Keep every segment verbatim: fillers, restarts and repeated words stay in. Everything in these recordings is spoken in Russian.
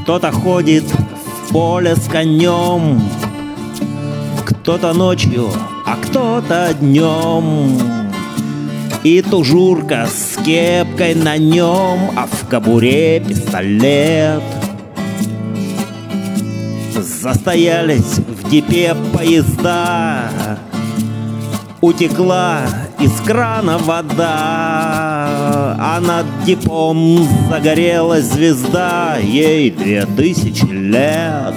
Кто-то ходит в поле с конем, кто-то ночью, а кто-то днем. И тужурка с кепкой на нем, а в кобуре пистолет. Застоялись в депе поезда, утекла из крана вода, а над депом загорелась звезда, ей две тысячи лет.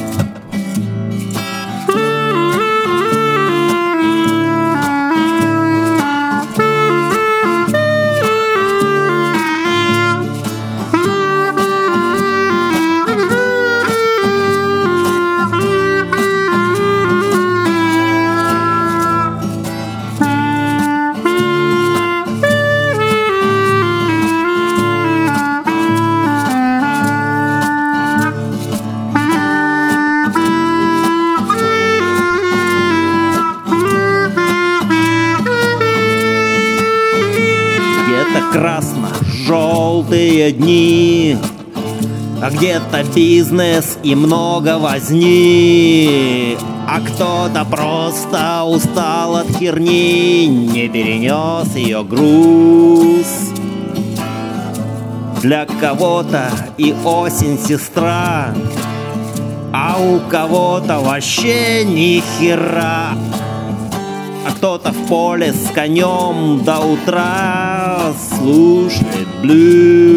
Красно-желтые дни, а где-то бизнес и много возни, а кто-то просто устал от херни, не перенес ее груз. Для кого-то и осень сестра, а у кого-то вообще ни хера. А кто-то в поле с конем до утра слушает блюз.